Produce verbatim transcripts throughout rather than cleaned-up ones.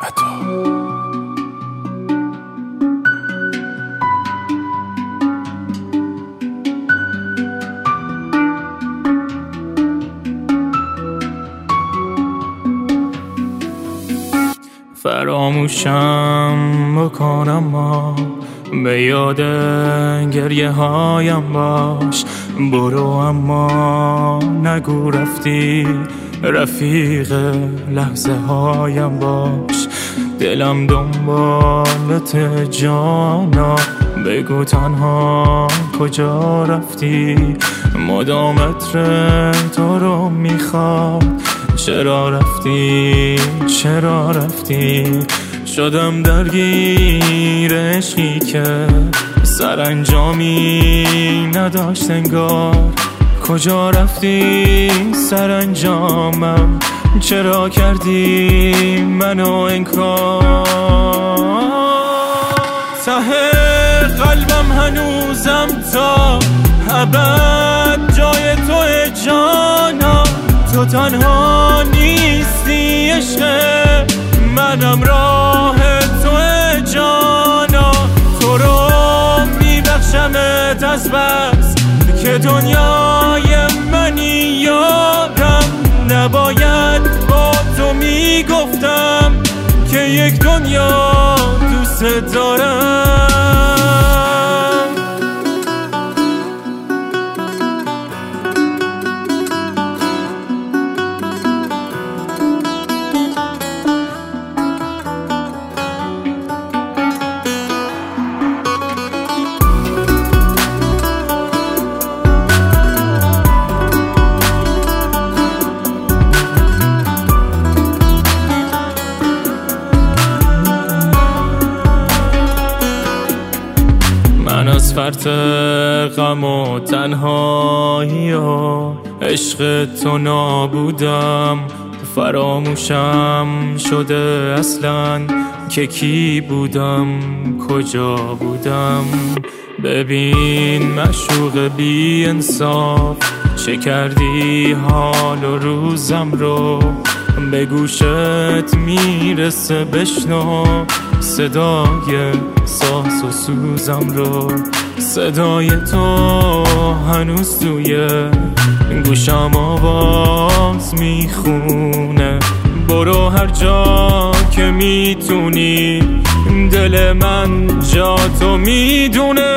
عطا. فراموشم بکنم ما به یاد گریه هایم باش، برو اما نگو رفتی، رفیق لحظه هایم باش. دلم دنبالت جانا، بگو تنها کجا رفتی، مدام عطر تو رو میخواد، چرا رفتی چرا رفتی. شدم درگیر عشقی که سرانجامی نداشت انگار، کجا رفتی سرانجامم، چرا کردی منو انکار. ته قلبم هنوزم تا ابد جای توی جانا، تو تنها نیستی عشق منم، راه توی جانا. تو رو میبخشمت از بس که دنیای منی یادم، نباید با تو میگفتم که یک دنیا دوست دارم. من از فرط غم و تنهایی و عشق تو نابودم، فراموشم شده اصلا که کی بودم کجا بودم. ببین معشوق بی انصاف، چه کردی حال و روزم رو، به گوشت میرسه بشنو صدای ساز و سوزم رو. صدای تو هنوز توی گوشم آواز میخونه، برو هر جا که میتونی، دل من جا تو میدونه.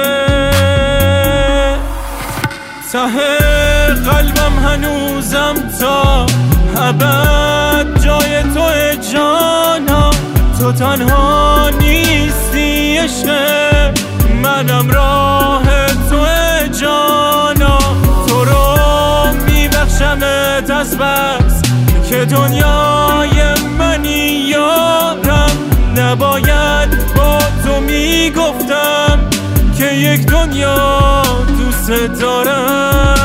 ته قلبم هنوزم تا ابد جای توی جانا، تو تنها نیستی عشق منم، راه توی جانا. تو رو میبخشمت از بس که دنیای منی یادم، نباید با تو میگفتم که یک دنیا دوست دارم.